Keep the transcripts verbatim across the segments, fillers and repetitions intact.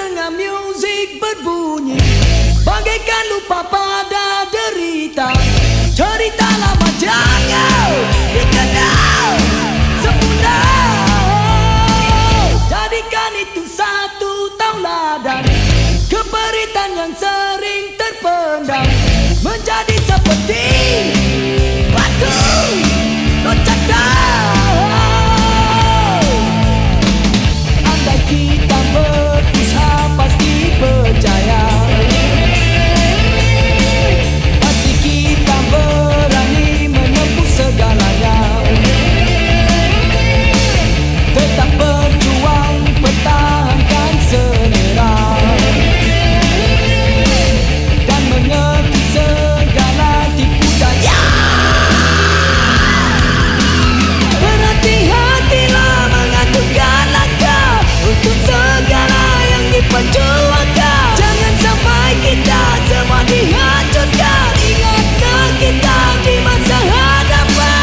terdengar muzik berbunyi, bagaikan lupa pada derita. Cerita lama jangan dikenal semula. Jadikan itu satu tauladan, keperitan yang sering terpendam menjadi seperti batu loncatan. Andai kita berusaha pasti berjaya. Hati kita berani menempuh segalanya. Tetap berjuang, pertahankan selera dan mengerti segala tipu daya. Berhati-hatilah mengaturkan langkah untuk segala yang diperjuangkan. Jangan sampai kita semua dihancurkan. Ingatlah kita di masa hadapan.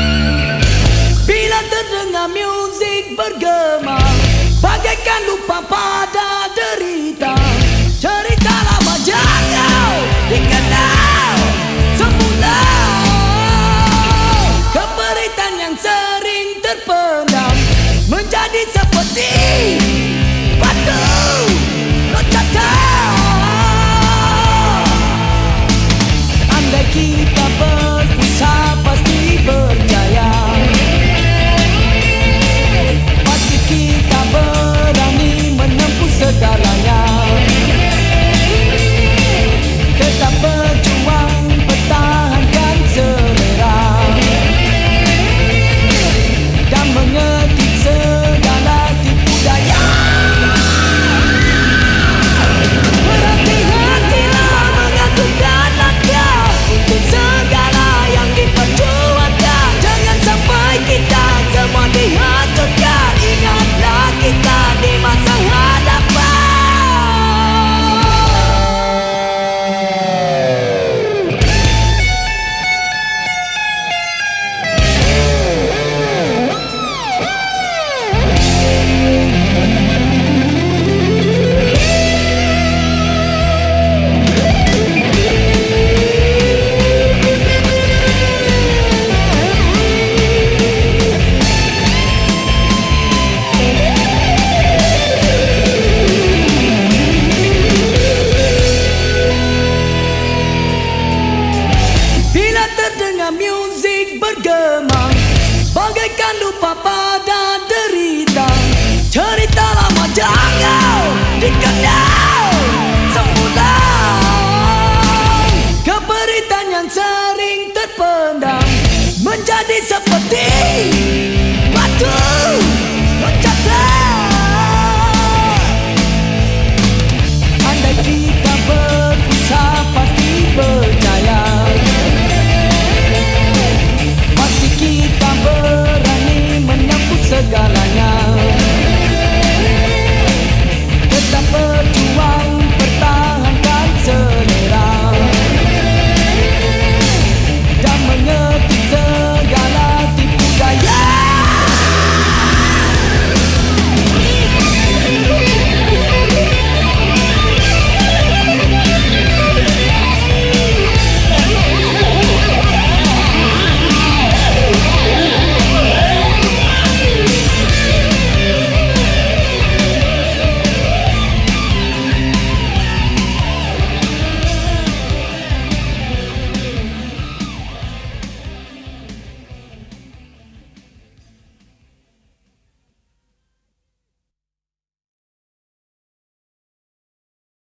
Bila terdengar muzik bergema, bagaikan lupa